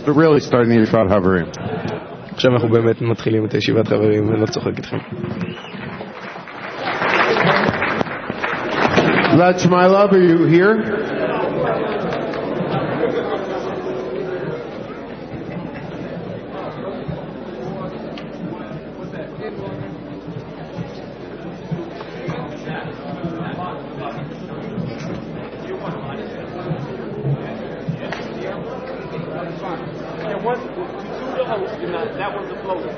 really starting the Yeshivat Havarim. עכשיו אנחנו באמת מתחילים את ישיבת חברים, אני לא צוחק איתכם. Let's my love, are you here? That was the floater.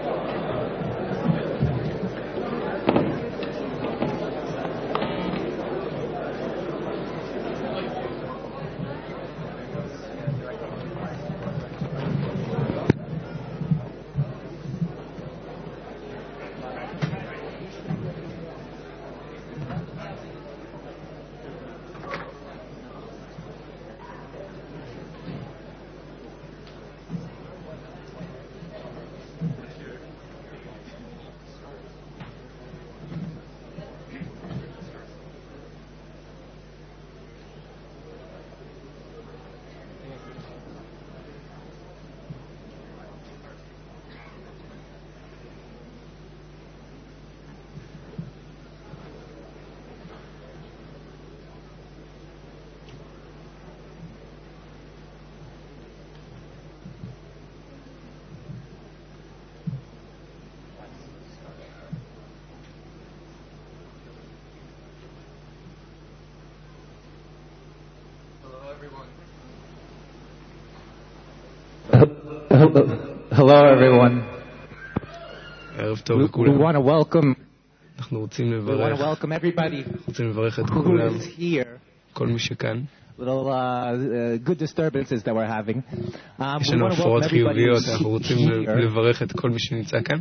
Hello everyone. ערב טוב We לכולם. want to welcome אנחנו רוצים we want to לברך, welcome everybody רוצים לברך את who כולם, is here. כל מי שכאן. Little good disturbances that we're having. יש We לנו want to הפרעות welcome everybody חיוביות, who's אנחנו רוצים here. לברך את כל מי שנמצא כאן.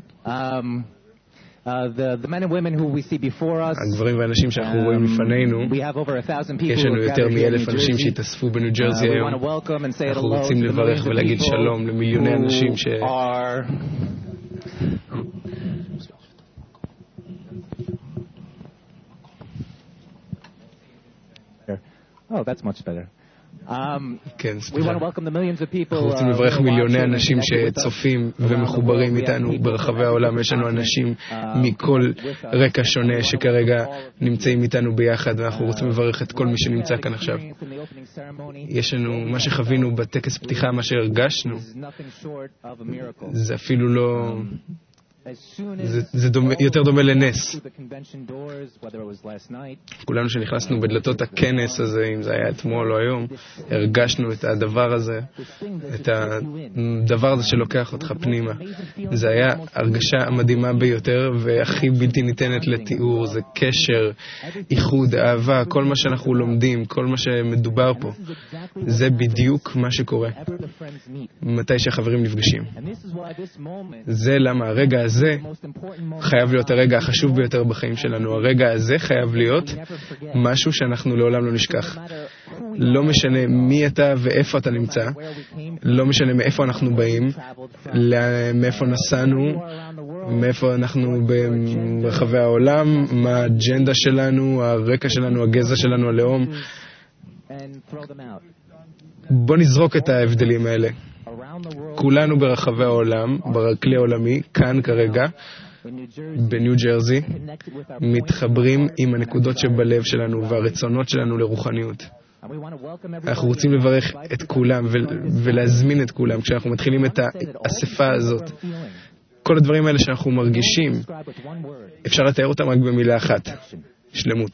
The men and women who we see before us. הגברים והאנשים שאנחנו רואים לפנינו, We have over 1,000 people יש who לנו have יותר gathered here in מ1,000 New אנשים Jersey. שהתאספו בניו ג'רזי We היום. want to welcome and say אנחנו hello רוצים to the לברך millions of ולהגיד people שלום למיליוני אנשים who are Oh, that's much better. כן, We want סליחה. to welcome the millions of people. אנחנו רוצים לברך מיליוני אנשים שצופים ומחוברים איתנו ברחבי העולם. יש לנו אנשים מכל רקע שונה שכרגע נמצאים איתנו ביחד, ואנחנו רוצים לברך את כל מי שנמצא כאן עכשיו. יש לנו מה שחווינו בטקס פתיחה, מה שהרגשנו, זה אפילו לא... זה יותר דומה לנס. כולנו שנכנסנו בדלתות הכנס הזה, אם זה היה אתמול או היום, הרגשנו את הדבר הזה, את הדבר הזה שלוקח אותך פנימה. זה היה הרגשה מדהימה ביותר והכי בלתי ניתנת לתיאור. זה קשר, איחוד, אהבה, כל מה שאנחנו לומדים, כל מה שמדובר פה, זה בדיוק מה שקורה מתי שהחברים נפגשים. זה למה הרגע הזה חייב להיות הרגע החשוב ביותר בחיים שלנו. הרגע הזה חייב להיות משהו שאנחנו לעולם לא נשכח. לא משנה מי אתה ואיפה אתה נמצא, לא משנה מאיפה אנחנו באים, מאיפה נסענו, מאיפה אנחנו ברחבי העולם, מה האג'נדה שלנו, הרקע שלנו, הגזע שלנו, הלאום. בוא נזרוק את ההבדלים האלה. כולנו ברחבי העולם, בכלי העולמי, כאן כרגע, בניו ג'רזי, מתחברים עם הנקודות שבלב שלנו והרצונות שלנו לרוחניות. אנחנו רוצים לברך את כולם ולהזמין את כולם כשאנחנו מתחילים את האספה הזאת. כל הדברים האלה שאנחנו מרגישים, אפשר לתאר אותם רק במילה אחת: שלמות.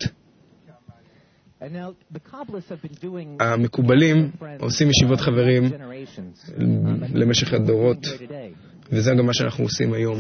המקובלים עושים ישיבות חברים למשך הדורות, וזה גם מה שאנחנו עושים היום.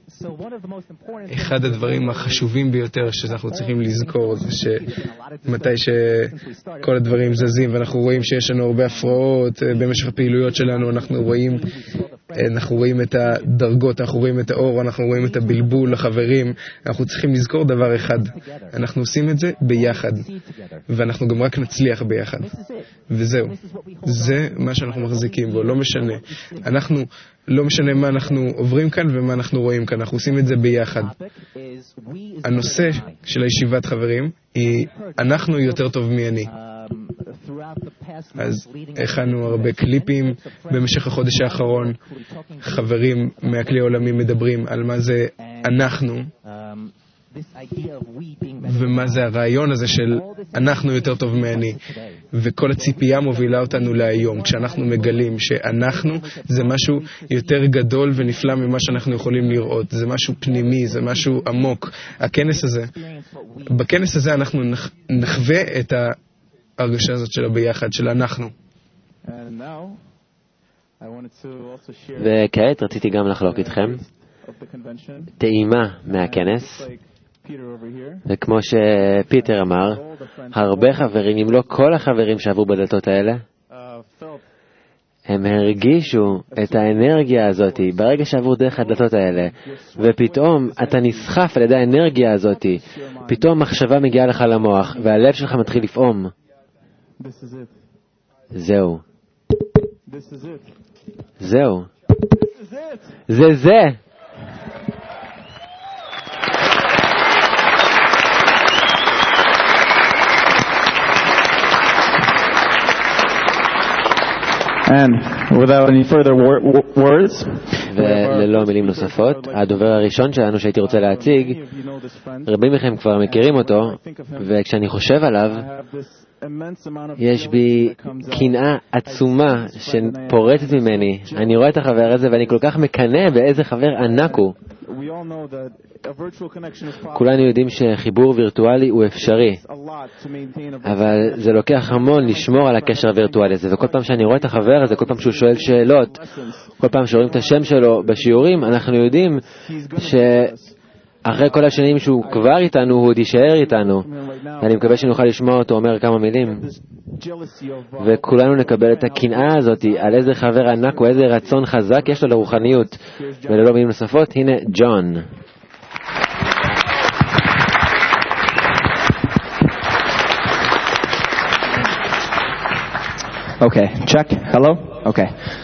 אחד הדברים החשובים ביותר שאנחנו צריכים לזכור זה שמתי שכל הדברים זזים ואנחנו רואים שיש לנו הרבה הפרעות במשך הפעילויות שלנו, אנחנו רואים את הדרגות, אנחנו רואים את האור, אנחנו רואים את הבלבול, החברים. אנחנו צריכים לזכור דבר אחד: אנחנו עושים את זה ביחד, ואנחנו גם רק נצליח ביחד, וזהו. זה מה שאנחנו מחזיקים בו. לא משנה מה אנחנו עוברים כאן ומה אנחנו רואים כאן, אנחנו עושים את זה ביחד. הנושא של הישיבת חברים היא אנחנו יותר טוב מאני. אז הכנו הרבה קליפים במשך החודש האחרון. חברים מהכלי העולמי מדברים על מה זה אנחנו, ומה זה הרעיון הזה של אנחנו יותר טוב מאני. וכל הציפייה מובילה אותנו להיום, כשאנחנו מגלים שאנחנו זה משהו יותר גדול ונפלא ממה שאנחנו יכולים לראות. זה משהו פנימי, זה משהו עמוק. בכנס הזה אנחנו נחווה את ההרגשה הזאת של הביחד, של אנחנו. וכעת רציתי גם לחלוק איתכם טעימה מהכנס. וכמו שפיטר אמר, הרבה חברים, אם לא כל החברים שעברו בדלתות האלה, הם הרגישו את האנרגיה הזאת ברגע שעברו דרך הדלתות האלה, ופתאום אתה נסחף על ידי האנרגיה הזאת, פתאום מחשבה מגיעה לך למוח והלב שלך מתחיל לפעום. זהו, זה And without any further words, וללא מילים נוספות, הדובר הראשון שלנו שהייתי רוצה להציג, רבים מכם כבר מכירים אותו, וכשאני חושב עליו, יש בי קנאה עצומה שפורצת ממני. אני רואה את החבר הזה ואני כל כך מקנא באיזה חבר ענק הוא. כולנו יודעים שחיבור וירטואלי הוא אפשרי, אבל זה לוקח המון לשמור על הקשר הווירטואלי הזה, וכל פעם שאני רואה את החבר הזה, כל פעם שהוא שואל שאלות, כל פעם שרואים את השם שלו בשיעורים, אנחנו יודעים שאחרי כל השנים שהוא כבר איתנו, הוא עוד יישאר איתנו. אני מקווה שנוכל לשמוע אותו אומר כמה מילים, וכולנו נקבל את הקנאה הזאת על איזה חבר ענק ואיזה רצון חזק יש לו לרוחניות. וללא מילים נוספות, הנה ג'ון. Okay, check. Hello? Okay.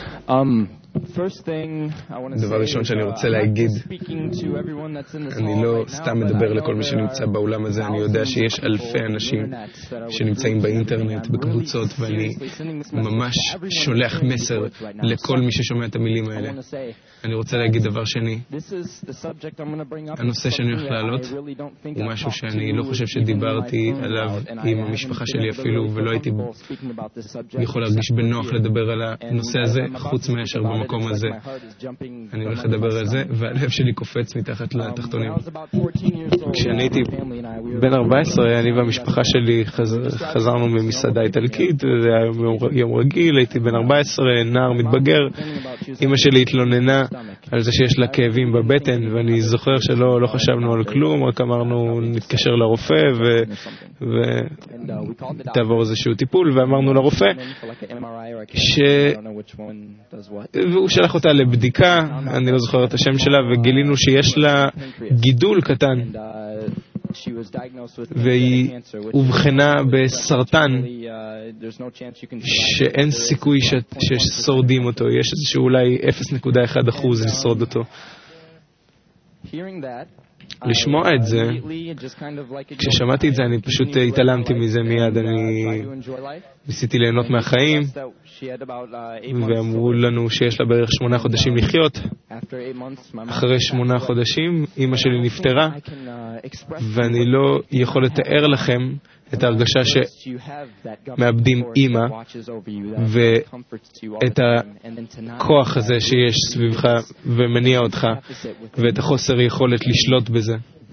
דבר ראשון שאני רוצה להגיד, אני לא סתם מדבר לכל מי שנמצא באולם הזה, אני יודע שיש אלפי אנשים שנמצאים באינטרנט, בקבוצות, ואני ממש שולח מסר לכל מי ששומע את המילים האלה. אני רוצה להגיד דבר שני, הנושא שאני הולך להעלות הוא משהו שאני לא חושב שדיברתי עליו עם המשפחה שלי אפילו, ולא הייתי יכול להרגיש בנוח לדבר על הנושא הזה, חוץ מאשר במקום הזה. אני הולך לדבר על זה, והלב שלי קופץ מתחת לתחתונים. כשאני הייתי בן 14, אני והמשפחה שלי חזרנו ממסעדה איטלקית, זה היה יום רגיל, הייתי בן 14, נער מתבגר. אמא שלי התלוננה על זה שיש לה כאבים בבטן, ואני זוכר שלא חשבנו על כלום, רק אמרנו נתקשר לרופא ותעבור איזשהו טיפול, ואמרנו לרופא והוא שלח אותה לבדיקה, אני לא זוכר את השם שלה, וגילינו שיש לה גידול קטן, והיא הובחנה בסרטן שאין סיכוי ששורדים אותו, יש איזשהו אולי 0.1% לשרוד אותו. לשמוע את זה, כששמעתי את זה אני פשוט התעלמתי מזה מיד. אני ניסיתי ליהנות מהחיים, ואמרו לנו שיש לה בערך 8 חודשים לחיות. אחרי 8 חודשים אמא שלי נפטרה, ואני לא יכול לתאר לכם את ההרגשה שמאבדים אמא ואת הכוח הזה שיש סביבך ומניע אותך, ואת החוסר יכולת לשלוט בזה.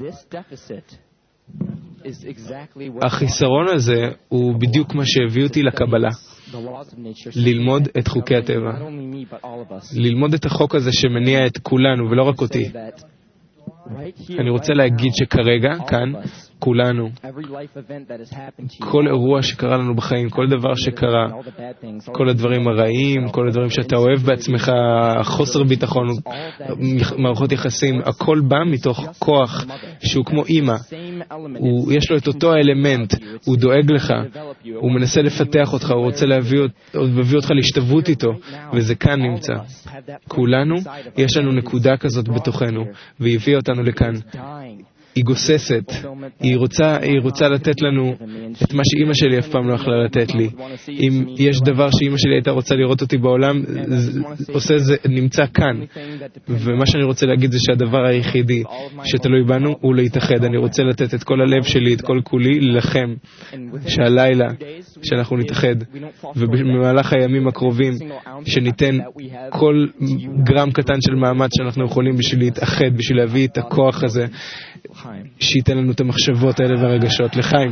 החיסרון הזה הוא בדיוק מה שהביא אותי לקבלה, ללמוד את חוקי הטבע, ללמוד את החוק הזה שמניע את כולנו ולא רק אותי. אני רוצה להגיד שכרגע, כאן, כולנו, כל אירוע שקרה לנו בחיים, כל דבר שקרה, כל הדברים הרעים, כל הדברים שאתה אוהב בעצמך, חוסר ביטחון, מערכות יחסים, הכל בא מתוך כוח שהוא כמו אמא. יש לו את אותו האלמנט, הוא דואג לך, הוא מנסה לפתח אותך, הוא רוצה להביא אותך להשתוות איתו, וזה כאן נמצא. כולנו, יש לנו נקודה כזאת בתוכנו, והיא הביאה אותנו לכאן. היא גוססת, היא רוצה לתת לנו את מה שאמא שלי אף פעם לא יכלה לתת לי. אם יש דבר שאמא שלי הייתה רוצה לראות אותי בעולם, זה נמצא כאן. ומה שאני רוצה להגיד זה שהדבר היחידי שתלוי בנו הוא להתאחד. אני רוצה לתת את כל הלב שלי, את כל כולי, לכם, שהלילה שאנחנו נתאחד, ובמהלך הימים הקרובים שניתן כל גרם קטן של מאמץ שאנחנו יכולים בשביל להתאחד, בשביל להביא את הכוח הזה, שייתן לנו את המחשבות האלה והרגשות. לחיים.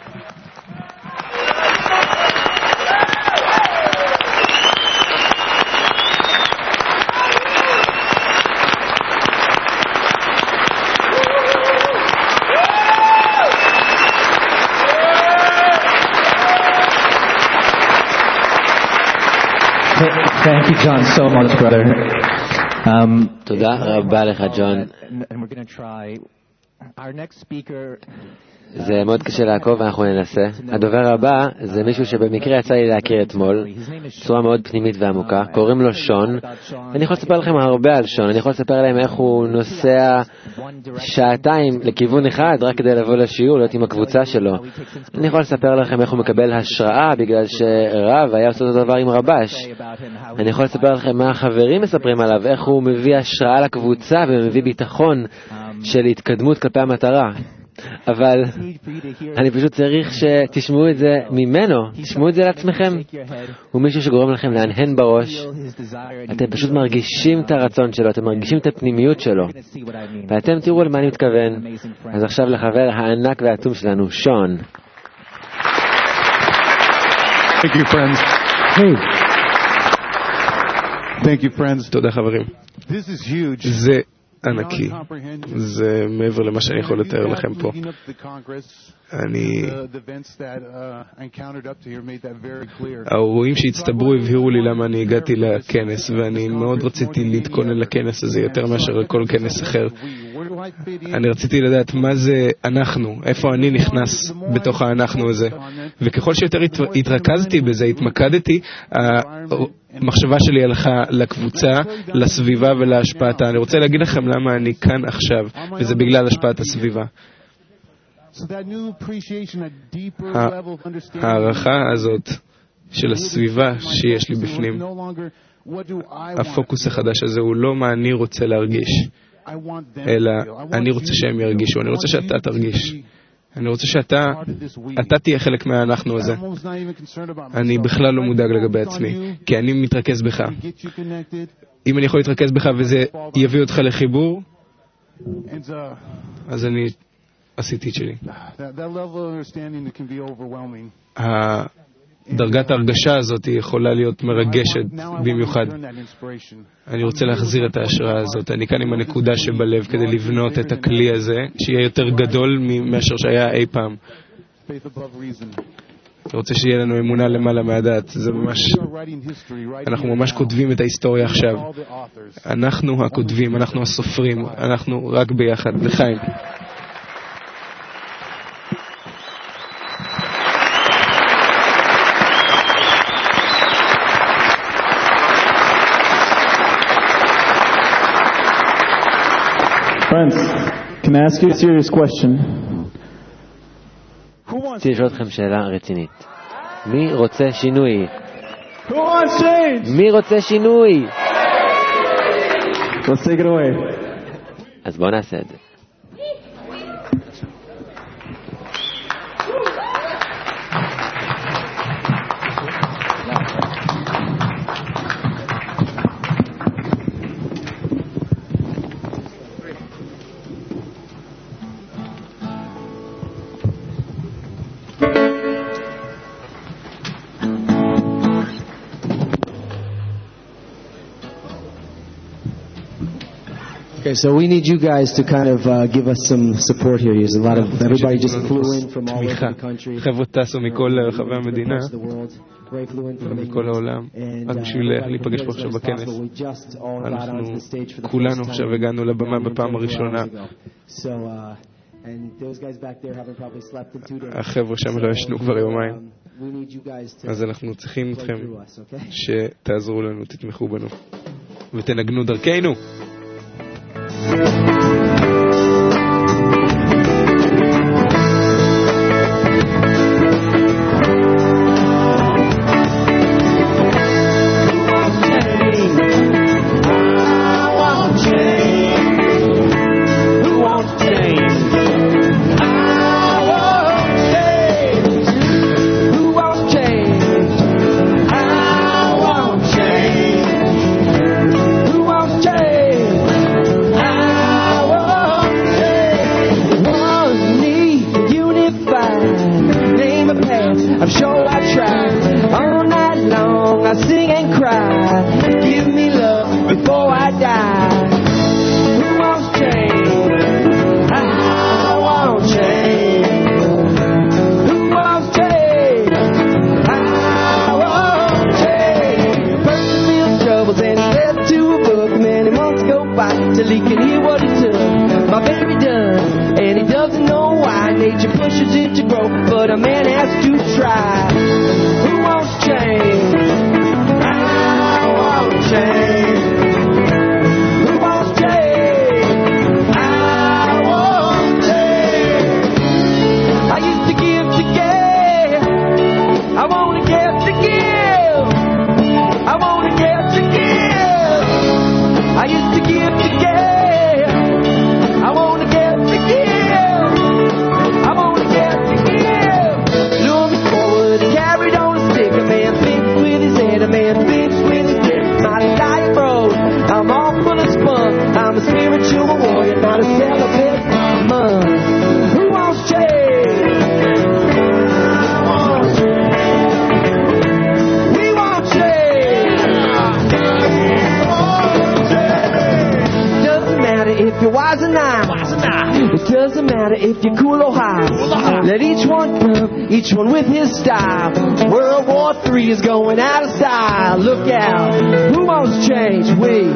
Thank you, John, so much, brother. תודה רבה לך, ג'ון. And we're going to try our next speaker. זה מאוד קשה לעקוב, אנחנו ננסה. הדובר הבא זה מישהו שבמקרה יצא לי להכיר אתמול, בצורה מאוד פנימית ועמוקה. קוראים לו שון. אני יכול לספר לכם הרבה על שון. אני יכול לספר להם איך הוא נוסע שעתיים לכיוון אחד רק כדי לבוא לשיעור, להיות עם הקבוצה שלו. אני יכול לספר לכם איך הוא מקבל השראה בגלל שרב היה עושה אותו דבר עם רבש. אני יכול לספר לכם מה החברים מספרים עליו, איך הוא מביא השראה לקבוצה ומביא ביטחון של התקדמות כלפי המטרה. אבל אני פשוט צריך שתשמעו את זה ממנו, תשמעו את זה לעצמכם. הוא מישהו שגורם לכם להנהן בראש. אתם פשוט מרגישים את הרצון שלו, אתם מרגישים את הפנימיות שלו, ואתם תראו למה אני מתכוון. אז עכשיו לחבר הענק והעצום שלנו, שון. Thank you, friends. Hey. Thank you, friends. תודה חברים. This is huge. זה ענקי. זה מעבר למה שאני יכול לתאר לכם פה. האירועים שהצטברו הבהירו לי למה אני הגעתי לכנס, ואני מאוד רציתי להתכונן לכנס הזה יותר מאשר לכל כנס אחר. אני רציתי לדעת מה זה אנחנו, איפה אני נכנס בתוך האנחנו הזה. וככל שיותר התרכזתי בזה, התמקדתי, המחשבה שלי הלכה לקבוצה, לסביבה ולהשפעתה. אני רוצה להגיד לכם למה אני כאן עכשיו, וזה בגלל השפעת הסביבה. הערכה הזאת של הסביבה שיש לי בפנים, הפוקוס החדש הזה הוא לא מה אני רוצה להרגיש, אלא אני רוצה שהם ירגישו. אני רוצה שאתה תרגיש. אני רוצה שאתה תהיה חלק מהאנחנו הזה. אני בכלל לא מודאג לגבי עצמי, כי אני מתרכז בך. אם אני יכול להתרכז בך וזה יביא אותך לחיבור, אז אני עשיתי את שלי. דרגת ההרגשה הזאת יכולה להיות מרגשת במיוחד. אני רוצה להחזיר את ההשראה הזאת. אני כאן עם הנקודה שבלב כדי לבנות את הכלי הזה, שיהיה יותר גדול מאשר שהיה אי פעם. אני רוצה שיהיה לנו אמונה למעלה מהדעת. זה ממש, אנחנו ממש כותבים את ההיסטוריה עכשיו. אנחנו הכותבים, אנחנו הסופרים, אנחנו רק ביחד. לחיים. Friends, can I ask you a serious question? רציתי לשאול אתכם שאלה רצינית. מי רוצה שינוי? Who wants change? מי רוצה שינוי? Let's take it away. אז בואו נעשה את זה. Okay, so we need you guys to kind of give us some support here. There's a lot of everybody just flew in from all over the country. חבר'ה טסו מכל רחבי המדינה, מכל העולם, רק בשביל להיפגש פה עכשיו בכנס. אנחנו כולנו עכשיו הגענו לבמה בפעם הראשונה. החבר'ה שם לא ישנו כבר יומיים, אז אנחנו צריכים אתכם שתעזרו לנו, תתמכו בנו ותנגנו דרכנו. I'm sure I tried. All night long I sing and cry. Give me love before I die. Who wants change? I want change. Who wants change? I want change. Person feels troubles and he left to a book. Many months go by till he can hear what he took. My baby done, and he doesn't know why. Nature pushes it to grow, but a man has to try. Who wants change? I want change. Who wants change? I want change. I used to give to give. I want to give to give. I want to give to give. I used to give to give. I want to give to give. I want to give to give. Lure me forward, carried on a stick. A man thinks with his head, a man thinks with his dick. My life road, I'm all full of spunk. I'm a spiritual warrior, not a celibate monk. Who wants change? I want change. We want change. We want change. Doesn't matter if you're wise or not. It doesn't matter if you're cool or high. Let each one come, each one with his style. World War III is going out of style. Look out. Who wants change? We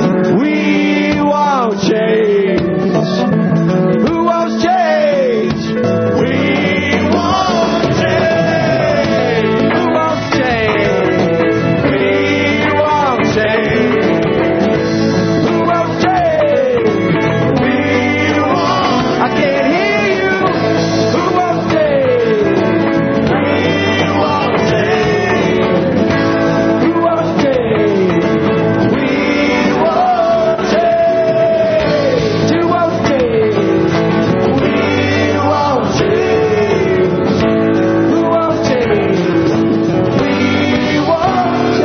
want change. Who wants change? We want change. Who wants change? We want change. Who wants change? We want. I can't hear you. Who wants change? We want change. Who wants change? We want change. Who wants change? We want change. Who wants change? We want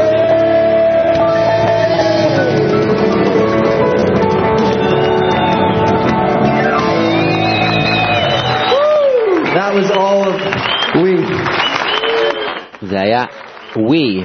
change. That was all of we. זה היה We.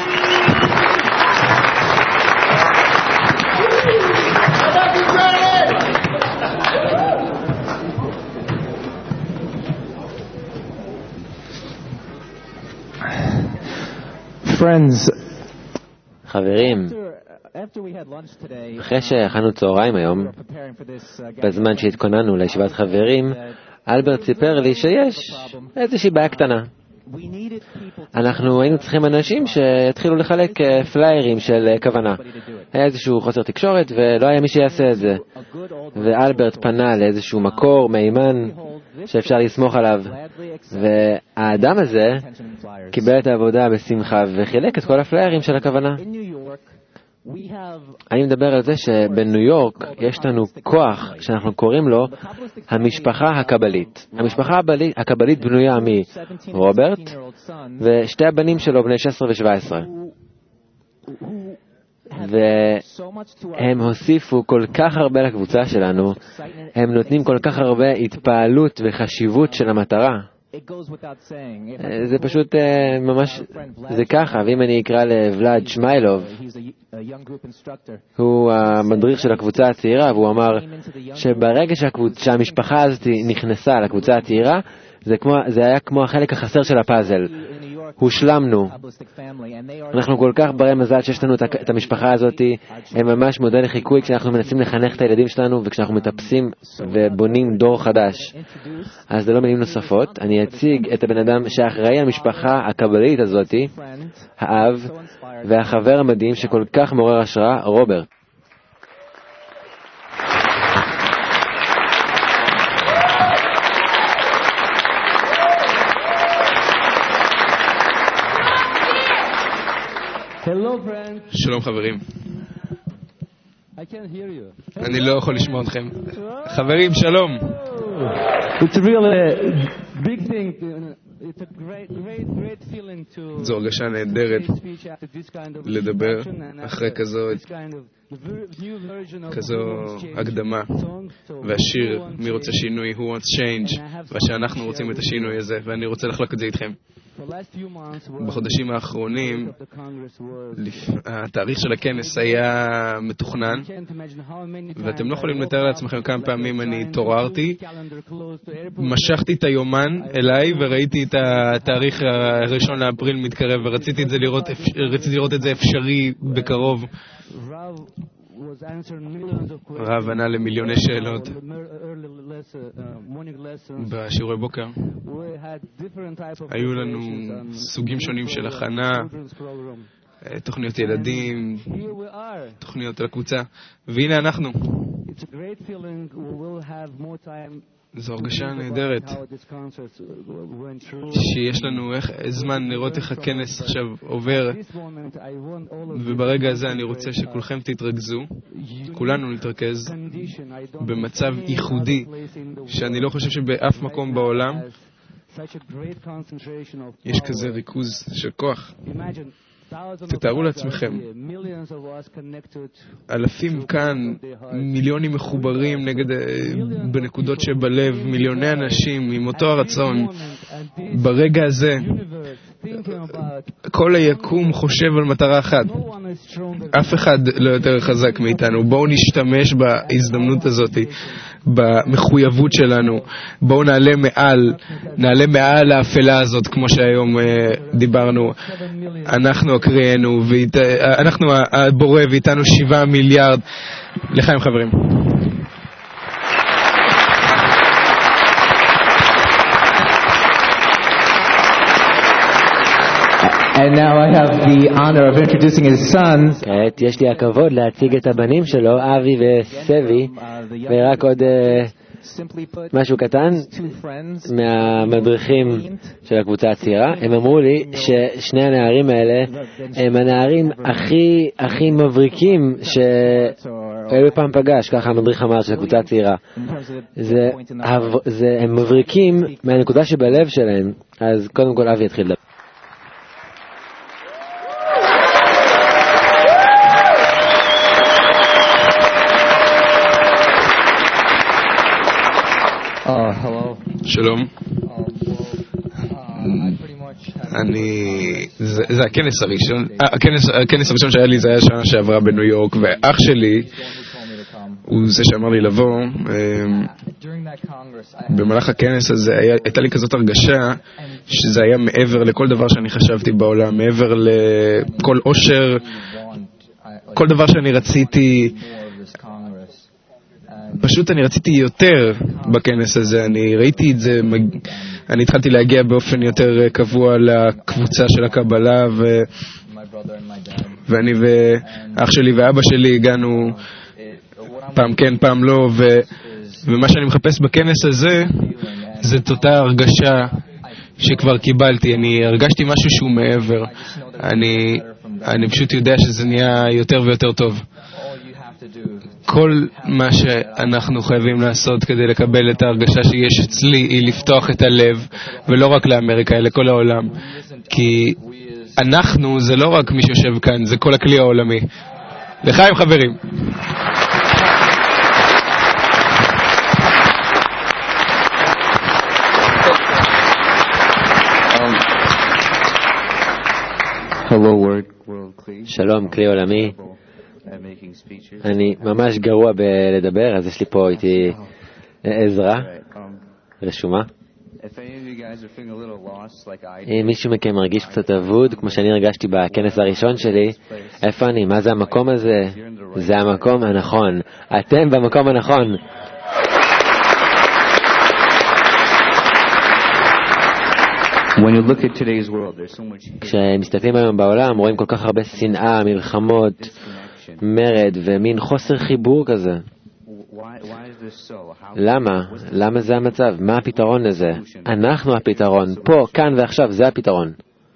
Friends, חברים, After we had lunch today, אחרי שאכלנו צהריים היום, preparing for this בזמן שהתכוננו לישיבת חברים, אלברט סיפר לי שיש איזושהי בעיה קטנה. we needed people to אנחנו היינו צריכים אנשים שיתחילו לחלק פליירים של כוונה. היה איזשהו חוסר תקשורת ולא היה מי שיעשה את זה. a good old ואלברט פנה לאיזשהו מקור מהימן שאפשר לסמוך עליו. והאדם הזה attention flyers. קיבל את העבודה בשמחה וחילק את כל הפליירים של הכוונה. In New York, we have אני מדבר על זה שבניו יורק יש לנו כוח שאנחנו קוראים לו המשפחה הקבלית. המשפחה הקבלית בנויה מרוברט ושתי הבנים שלו בני 16 ו-17. והם הוסיפו כל כך הרבה לקבוצה שלנו, הם נותנים כל כך הרבה התפעלות וחשיבות של המטרה. it goes without saying. זה פשוט ממש, זה ככה. ואם אני אקרא לוולד שמיילוב, He's a young group instructor. הוא המדריך של הקבוצה הצעירה, והוא אמר שברגע שהמשפחה הזאת נכנסה לקבוצה הצעירה, זה היה כמו החלק החסר של הפאזל. הושלמנו. אנחנו כל כך ברי מזל שיש לנו את המשפחה הזאת, הם ממש מודל לחיקוי כשאנחנו מנסים לחנך את הילדים שלנו וכשאנחנו מטפסים ובונים דור חדש. אז זה לא מילים נוספות, אני אציג את הבן אדם שאחראי על המשפחה הקבלית הזאת, האב והחבר המדהים שכל כך מעורר השראה, רוברט. שלום חברים. אני לא יכול לשמוע אתכם. חברים, שלום. it's really Big thing. It's a great feeling to זו הרגשה נהדרת speech after this kind of לדבר introduction and אחרי after כזו this kind of new version of כזו Who Wants Change הקדמה song. So והשיר Who Wants מי רוצה Change. שינוי, Who Wants Change, ושאנחנו רוצים את השינוי הזה ואני רוצה לחלוק את זה איתכם. בחודשים האחרונים, התאריך של הכנס היה מתוכנן, ואתם לא יכולים לתאר לעצמכם כמה פעמים אני התעוררתי, משכתי את היומן אליי וראיתי את התאריך הראשון לאפריל מתקרב, ורציתי לראות את זה אפשרי בקרוב. רב ענה למיליוני שאלות בשיעורי בוקר. היו לנו סוגים שונים של הכנה, תוכניות ילדים, תוכניות לקבוצה, והנה אנחנו. זו הרגשה נהדרת שיש לנו זמן לראות איך הכנס עכשיו עובר, וברגע הזה אני רוצה שכולכם תתרכזו, כולנו נתרכז במצב ייחודי שאני לא חושב שבאף מקום בעולם יש כזה ריכוז של כוח. תתארו לעצמכם, אלפים כאן, מיליונים מחוברים בנקודות שבלב, מיליוני אנשים עם אותו הרצון. ברגע הזה כל היקום חושב על מטרה אחת, אף אחד לא יותר חזק מאיתנו. בואו נשתמש בהזדמנות הזאת, במחויבות שלנו. בואו נעלה מעל האפלה הזאת, כמו שהיום דיברנו. אנחנו הקריאנו, אנחנו הבורא, ואיתנו 7 מיליארד. לחיים חברים. And now I have the honor of introducing his sons. כעת יש לי הכבוד להציג את הבנים שלו, אבי וסבי, ורק עוד משהו קטן מהמדריכים של הקבוצה הצעירה. הם אמרו לי ששני הנערים האלה הם הנערים הכי מבריקים שהיו פעם פגש, ככה המדריך אמר של הקבוצה הצעירה. הם מבריקים מהנקודה שבלב שלהם. אז קודם כל אבי יתחיל לדבר. שלום. זה הכנס הראשון, הכנס הראשון שהיה לי זה היה שנה שעברה בניו יורק, ואח שלי הוא זה שאמר לי לבוא. במהלך הכנס הזה הייתה לי כזאת הרגשה שזה היה מעבר לכל דבר שאני חשבתי בעולם, מעבר לכל עושר, כל דבר שאני רציתי. פשוט אני רציתי יותר בכנס הזה, אני ראיתי את זה, אני התחלתי להגיע באופן יותר קבוע לקבוצה של הקבלה, ואני ואח שלי ואבא שלי הגענו פעם כן פעם לא, ומה שאני מחפש בכנס הזה זה את אותה הרגשה שכבר קיבלתי. אני הרגשתי משהו שהוא מעבר, אני פשוט יודע שזה נהיה יותר ויותר טוב. כל מה שאנחנו חייבים לעשות כדי לקבל את ההרגשה שיש אצלי היא לפתוח את הלב, ולא רק לאמריקה אלא לכל העולם, כי אנחנו זה לא רק מי שיושב כאן, זה כל הכלי העולמי. לחיים חברים. שלום, כלי עולמי. אני ממש גרוע בלדבר, אז יש לי פה איתי עזרה רשומה. אם מישהו מכם מרגיש קצת אבוד, כמו שאני הרגשתי בכנס הראשון שלי, איפה אני? מה זה המקום הזה? זה המקום הנכון. אתם במקום הנכון. כשמסתכלים היום בעולם, רואים כל כך הרבה שנאה, מלחמות, מרד ומין חוסר חיבור כזה. למה? למה זה המצב? מה הפתרון לזה? אנחנו הפתרון. פה, כאן ועכשיו, זה הפתרון.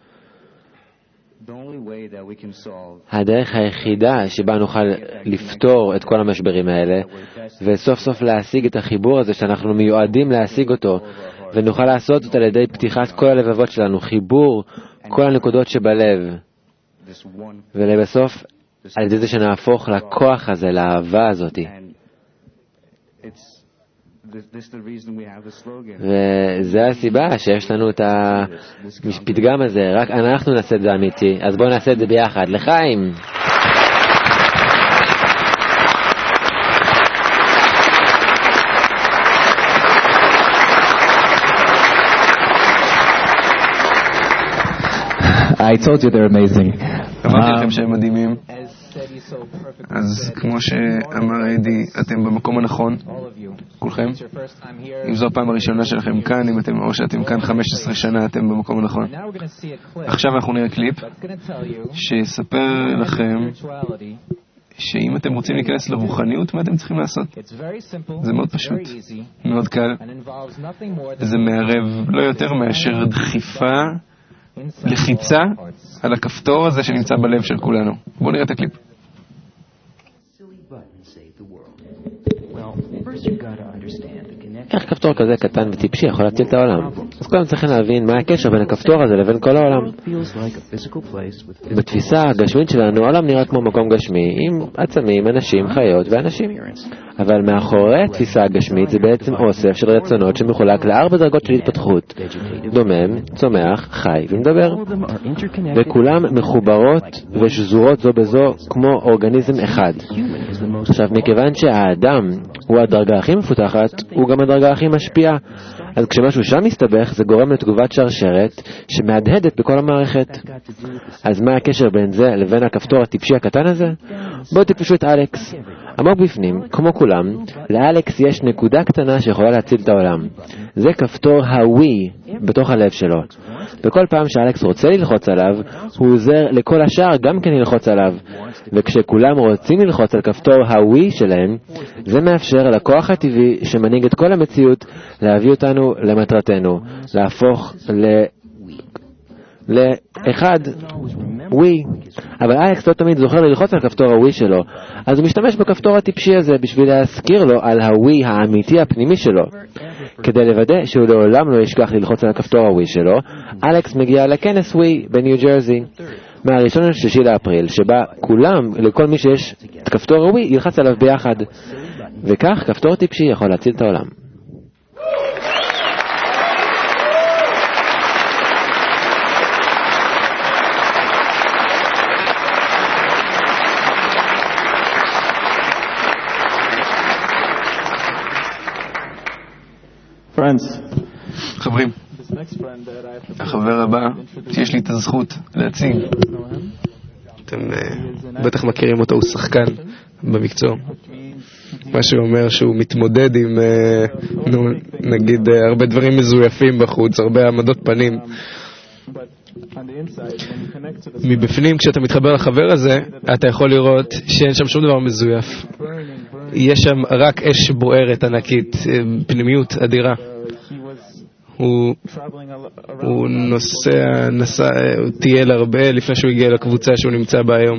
הדרך היחידה שבה נוכל לפתור את כל המשברים האלה, וסוף סוף להשיג את החיבור הזה שאנחנו מיועדים להשיג אותו, ונוכל לעשות אותו על ידי פתיחת כל הלבבות שלנו, חיבור כל הנקודות שבלב, ולבסוף על ידי זה שנהפוך לכוח הזה, לאהבה הזאת. וזה הסיבה שיש לנו את הפתגם הזה, רק אנחנו נעשה את זה אמיתי, אז בואו נעשה את זה ביחד. לחיים! I told you they're amazing. אמרתי לכם שהם מדהימים. אז כמו שאמר אדי, אתם במקום הנכון, כולכם. אם זו הפעם הראשונה שלכם כאן, או שאתם כאן 15 שנה, אתם במקום הנכון. עכשיו אנחנו נראה קליפ שיספר לכם שאם אתם רוצים להיכנס לרוחניות, מה אתם צריכים לעשות? זה מאוד פשוט, מאוד קל. זה מערב לא יותר מאשר דחיפה, לחיצה על הכפתור הזה שנמצא בלב של כולנו. בואו נראה את הקליפ. איך כפתור כזה קטן וטיפשי יכול להציל את העולם? אז קודם צריכים להבין מה הקשר בין הכפתור הזה לבין כל העולם. בתפיסה הגשמית שלנו, העולם נראה כמו מקום גשמי, עם עצמים, אנשים, חיות ואנשים. אבל מאחורי התפיסה הגשמית זה בעצם אוסף של רצונות שמחולק ל4 דרגות של התפתחות. דומם, צומח, חי ומדבר. וכולם מחוברות ושזורות זו בזו כמו אורגניזם אחד. עכשיו, מכיוון שהאדם הוא הדרגה הכי מפותחת, הוא גם הדרגה הכי משפיעה. אז כשמשהו שם מסתבך, זה גורם לתגובת שרשרת שמהדהדת בכל המערכת. אז מה הקשר בין זה לבין הכפתור הטיפשי הקטן הזה? בואו תפשו את אלכס. עמוק בפנים, כמו כולם, לאלכס יש נקודה קטנה שיכולה להציל את העולם. זה כפתור הווי בתוך הלב שלו. וכל פעם שאלכס רוצה ללחוץ עליו, הוא עוזר לכל השאר גם כן ללחוץ עליו. וכשכולם רוצים ללחוץ על כפתור הווי שלהם, זה מאפשר לכוח הטבעי שמנהיג את כל המציאות להביא אותנו למטרתנו, להפוך לאחד, ווי. אבל אלכס לא תמיד זוכר ללחוץ על כפתור הווי שלו, אז הוא משתמש בכפתור הטיפשי הזה בשביל להזכיר לו על הווי האמיתי הפנימי שלו. כדי לוודא שהוא לעולם לא ישכח ללחוץ על הכפתור הווי שלו, אלכס מגיע לכנס ווי בניו ג'רזי, מה-1 ל-6 לאפריל, שבה כולם, לכל מי שיש את כפתור הווי, ילחץ עליו ביחד. וכך כפתור טיפשי יכול להציל את העולם. חברים, החבר הבא שיש לי את הזכות להציג, אתם בטח מכירים אותו, הוא שחקן במקצוע. מה שאומר שהוא מתמודד עם נגיד הרבה דברים מזויפים בחוץ, הרבה עמדות פנים. מבפנים כשאתה מתחבר לחבר הזה, אתה יכול לראות שאין שם שום דבר מזויף. יש שם רק אש בוערת ענקית, פנימיות אדירה. הוא הוא טייל הרבה לפני שהוא הגיע לקבוצה שהוא נמצא בה היום.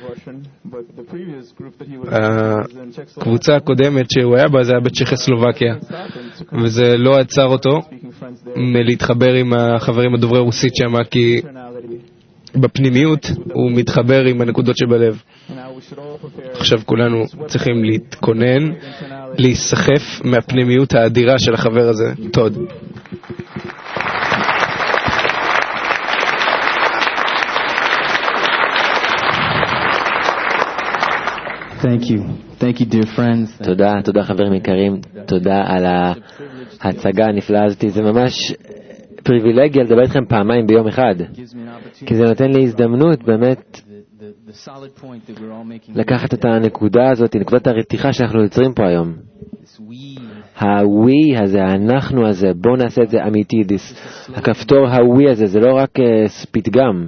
הקבוצה הקודמת שהוא היה בה זה היה בצ'כוסלובקיה, וזה לא עצר אותו מלהתחבר עם החברים הדוברי רוסית שם, כי בפנימיות הוא מתחבר עם הנקודות שבלב. עכשיו כולנו צריכים להתכונן, להיסחף מהפנימיות האדירה של החבר הזה. תודה. Thank you, dear friends. תודה חברים יקרים, תודה על ההצגה הנפלאה הזאת. זה ממש פריבילגיה לדבר איתכם פעמיים ביום אחד, כי זה נותן לי הזדמנות באמת לקחת את הנקודה הזאת, נקודת הרתיחה שאנחנו יוצרים פה היום. הווי הזה, אנחנו הזה, בואו נעשה את זה אמיתי. הכפתור הווי הזה, זה לא רק פתגם.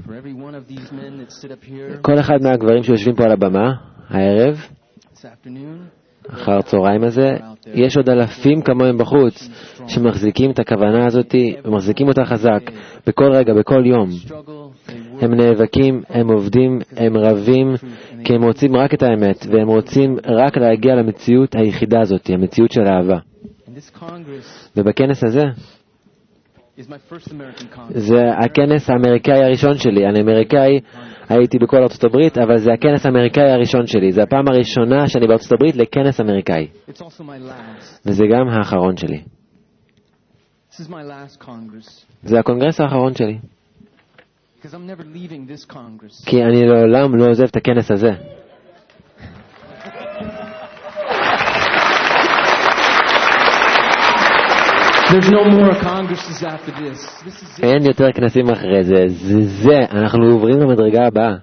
כל אחד מהגברים שיושבים פה על הבמה הערב, אחר צהריים הזה, יש עוד אלפים כמוהם בחוץ שמחזיקים את הכוונה הזאת ומחזיקים אותה חזק בכל רגע, בכל יום. הם נאבקים, הם עובדים, הם רבים, כי הם רוצים רק את האמת, והם רוצים רק להגיע למציאות היחידה הזאת, המציאות של האהבה. ובכנס הזה זה הכנס האמריקאי הראשון שלי. אני אמריקאי, הייתי בכל ארצות הברית, אבל זה הכנס האמריקאי הראשון שלי. זה הפעם הראשונה שאני בארצות הברית לכנס אמריקאי. וזה גם האחרון שלי. זה הקונגרס האחרון שלי. כי אני לעולם לא עוזב את הכנס הזה. אין יותר כנסים אחרי זה. זה, אנחנו עוברים למדרגה הבאה.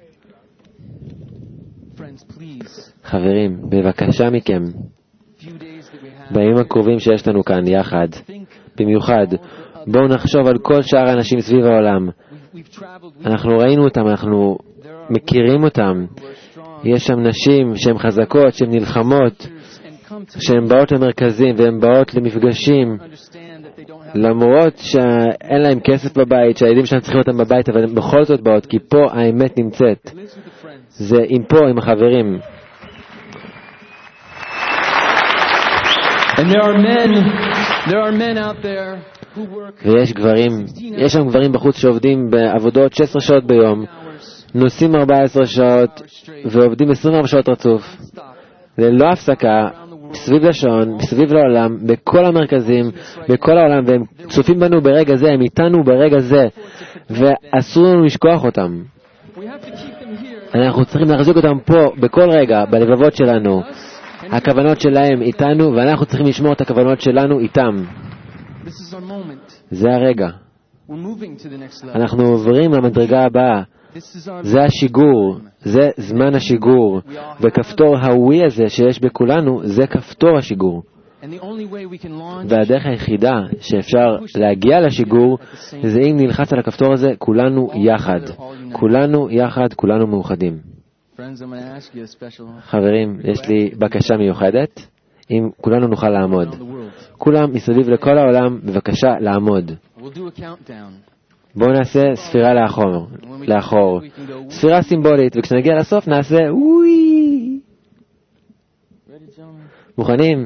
חברים, בבקשה מכם, בימים הקרובים שיש לנו כאן יחד, במיוחד, בואו נחשוב על כל שאר האנשים סביב העולם. אנחנו ראינו אותם, אנחנו מכירים אותם. יש שם נשים שהן חזקות, שהן נלחמות, שהן באות למרכזים והן באות למפגשים, למרות שאין להם כסף בבית, שהילדים שלהם צריכים אותם בבית, אבל בכל זאת באות, כי פה האמת נמצאת. זה עם פה, עם החברים. ויש גברים, יש שם גברים בחוץ שעובדים בעבודות 16 שעות ביום, נוסעים 14 שעות ועובדים 24 שעות רצוף, ללא הפסקה, סביב לשעון, סביב לעולם, בכל המרכזים, בכל העולם, והם צופים בנו ברגע זה, הם איתנו ברגע זה, ואסור לנו לשכוח אותם. אנחנו צריכים להחזיק אותם פה, בכל רגע, בלבבות שלנו. הכוונות שלהם איתנו, ואנחנו צריכים לשמור את הכוונות שלנו איתם. זה הרגע. אנחנו עוברים למדרגה הבאה. זה השיגור, זה זמן השיגור, וכפתור הווי הזה שיש בכולנו, זה כפתור השיגור. והדרך היחידה שאפשר להגיע לשיגור, זה אם נלחץ על הכפתור הזה, כולנו יחד. כולנו יחד, כולנו מאוחדים. חברים, יש לי בקשה מיוחדת, אם כולנו נוכל לעמוד. כולם מסביב לכל העולם, בבקשה לעמוד. בואו נעשה ספירה לאחור. ספירה סימבולית, וכשנגיע לסוף נעשה ווי. מוכנים?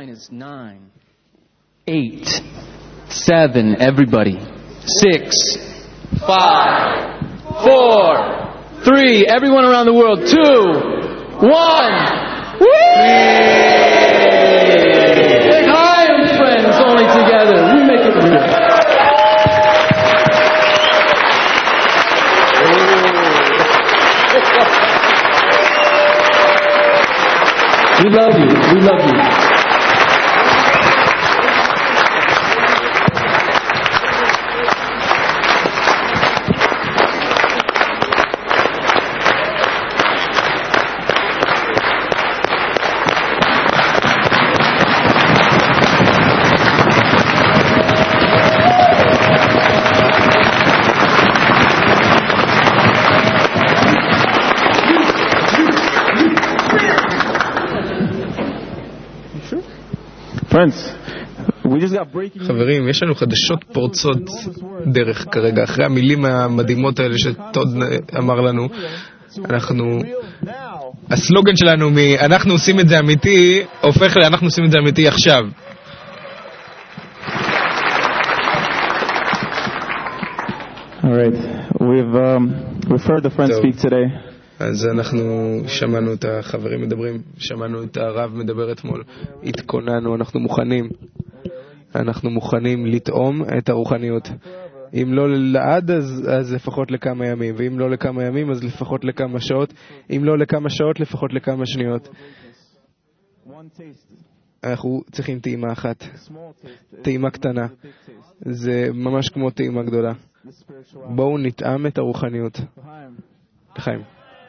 8, 7, everybody. 6, 5, 4, 3, everyone around the world. 2, 1. Take high, friends, only together. We make it real. We love you. We love you. חברים, יש לנו חדשות פורצות דרך כרגע, אחרי המילים המדהימות האלה שטוד אמר לנו. הסלוגן שלנו אנחנו עושים את זה אמיתי, הופך אנחנו עושים את זה אמיתי עכשיו. All right, we've heard the friends speak today. אז אנחנו שמענו את החברים מדברים, שמענו את הרב מדבר אתמול, התכוננו, אנחנו מוכנים לטעום את הרוחניות. אם לא לעד, אז לפחות לכמה ימים, ואם לא לכמה ימים, אז לפחות לכמה שעות, אם לא לכמה שעות, לפחות לכמה שניות. אנחנו צריכים טעימה אחת, טעימה קטנה, זה ממש כמו טעימה גדולה. בואו נטעם את הרוחניות. לחיים.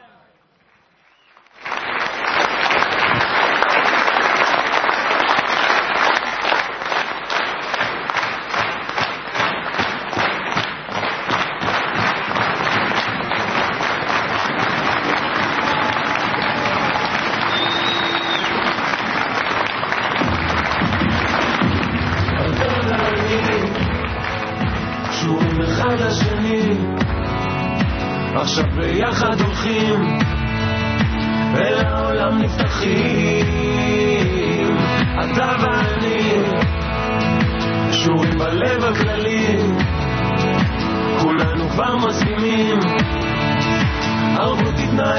עכשיו ביחד הולכים אל העולם נפתחים, אתה ואני שורים בלב הכללי, כולנו כבר מסכימים, ערבות היא תנאי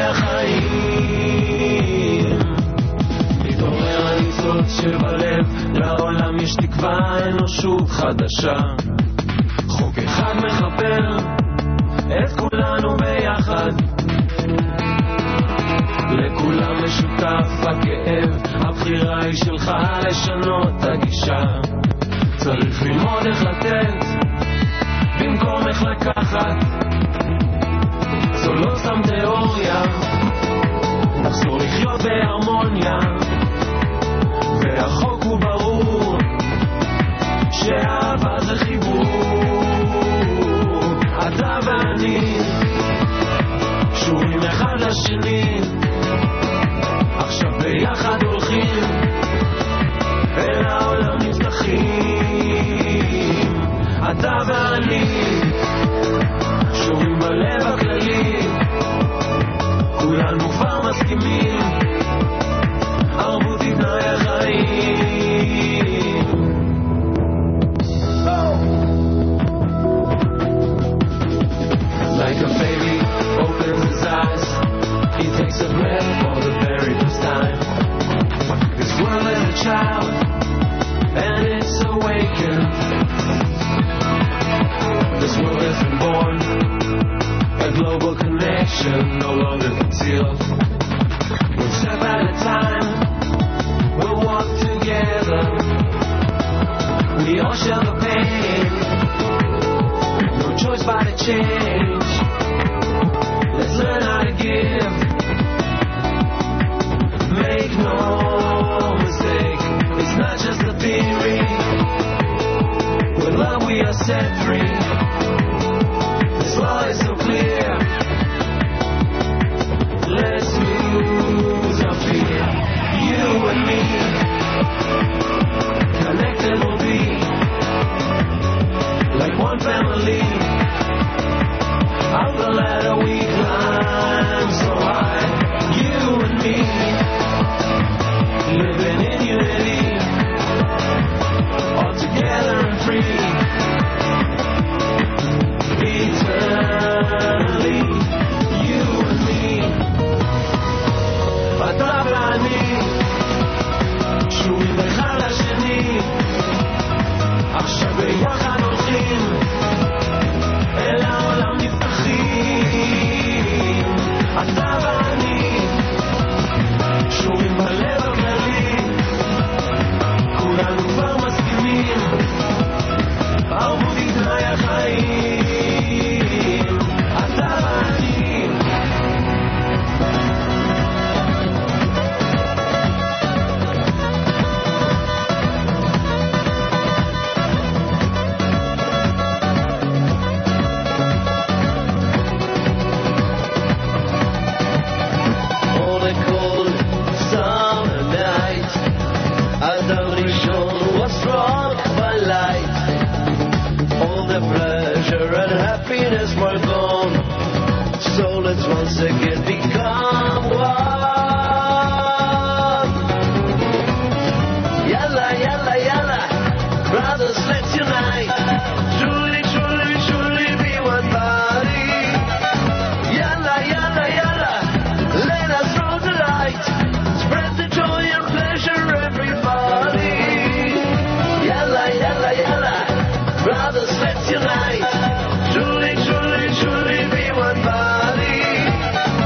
החיים. מתעורר הניצוץ שבלב, לעולם יש תקווה, אנושות חדשה, חוק אחד מחבר את כולנו ביחד, לכולם משותף הכאב, הבחירה היא שלך לשנות את הגישה, צריך ללמוד איך לתת במקום איך לקחת, זו לא סתם תיאוריה, נחזור לחיות בהרמוניה, והחוק הוא ברור שאהבה זה חיבור, אתה ואני שורים אחד לשני, עכשיו ביחד הולכים אל העולם נפתחים, אתה ואני שורים בלב הכללי, כולנו כבר מסכימים, ערבות היא תנאי החיים. Like a baby opens his eyes, he takes a breath for the very first time. This world is a child, and it's awakened. This world has been born, a global connection, no longer concealed. One step at a time, we'll walk together. We all share the pain, no choice but to change. Let's learn how to give. Make no mistake, it's not just a theory. With love we are set free. This law is so clear. Let's lose our fear. You and me, connected we'll be, like one family. Up the ladder we climb so high. You and me, living in unity, all together and free, eternally. You and me, אתה ואני, שורים אחד לשני, עכשיו ביחד הולכים אל העולם נפתחים, אתה ואני שורים בלב הכללי, כולנו כבר מסכימים, ערבות היא תנאי החיים, אתה ואני. Once again become one. Yalla, yalla, yalla, brothers, let's unite. Truly, truly, truly be one body. Yalla, yalla, yalla, let us roll the light. Spread the joy and pleasure, everybody. Yalla, yalla, yalla, brothers, let's unite. Truly, truly, truly be one body.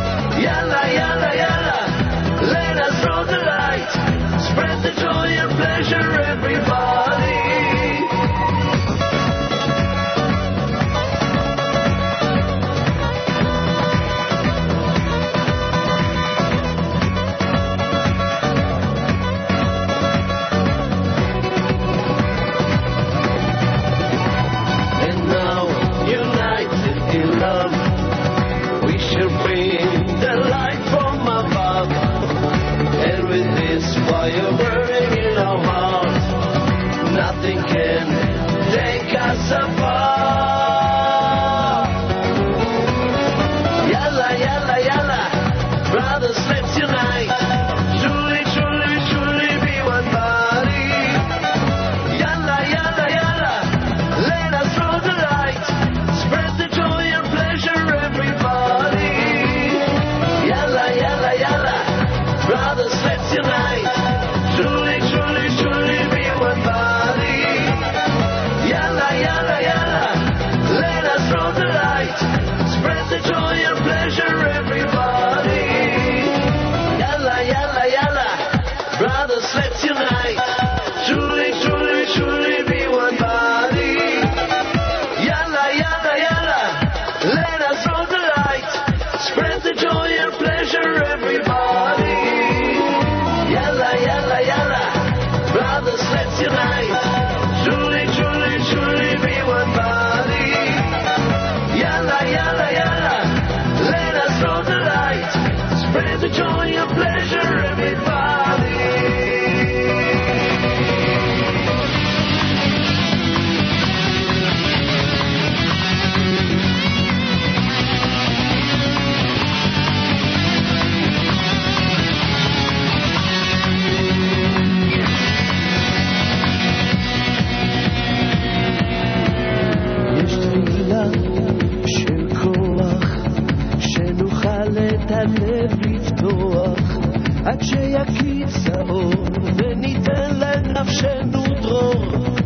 עד שיקיץ האור וניתן לנפשנו דרור,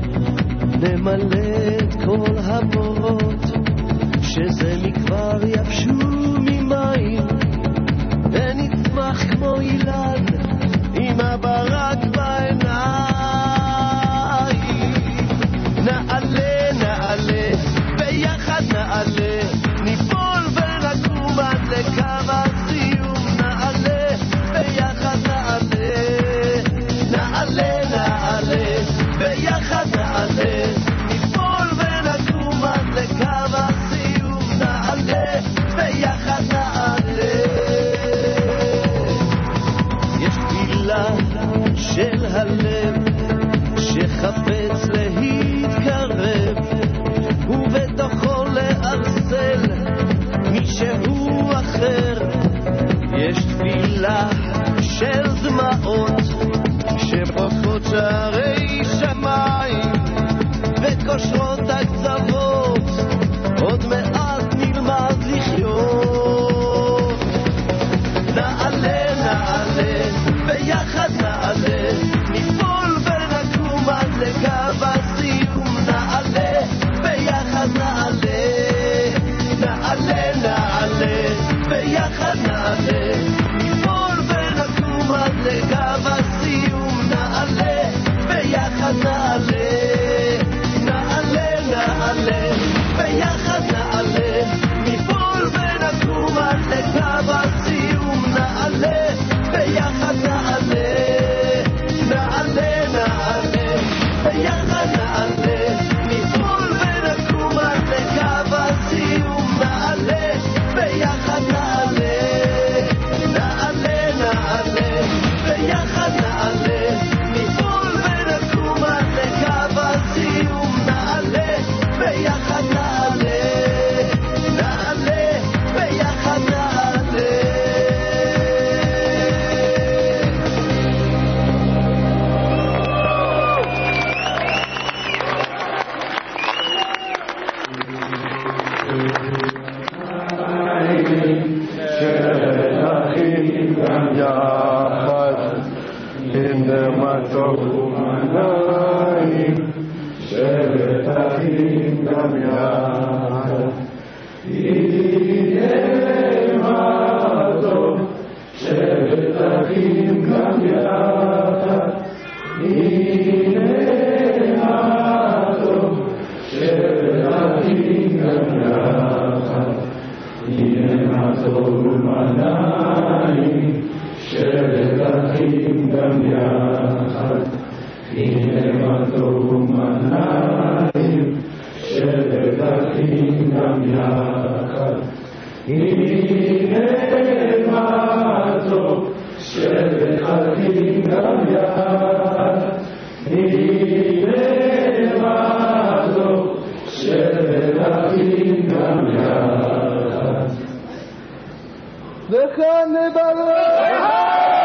נמלא את כל הבורות שזה מכבר יבשו ממים, ונצמח כמו אילן עם הברק בעיניים. נעלה, נעלה, ביחד נעלה, ניפול ונקום עד לקו הסיום. נעלה, ביחד נעלה, נעלה, נעלה, ביחד נעלה, ניפול ונקום עד לקו הסיום. נעלה, ביחד נעלה. יש תפילה של הלב שחפץ להתקרב, ובתוכו לארסל מישהו אחר. יש תפילה של דמעות שפותחות שערי שמיים וקושרות הקצוות, עוד מעט נלמד לחיות. נעלה, נעלה, ביחד נעלה, ניפול ונקום עד לקו הסיום. נעלה, ביחד נעלה, נעלה, נעלה, ביחד נעלה, ניפול ונקום עד לקו הסיום. נעלה, ביחד נעלה, נעלה, נעלה, ביחד נעלה, ניפול ונקום עד לקו הסיום. נעלה, ביחד נעלה, נעלה, נעלה, ביחד נעלה, ניפול ונקום עד לקו הסיום. נעלה, ביחד נעלה, נעלה, נעלה, ביחד נעלה, ניפול ונקום עד לקו הסיום. נעלה, ביחד נעלה, נעלה, ביחד נעלה. וכאן נברך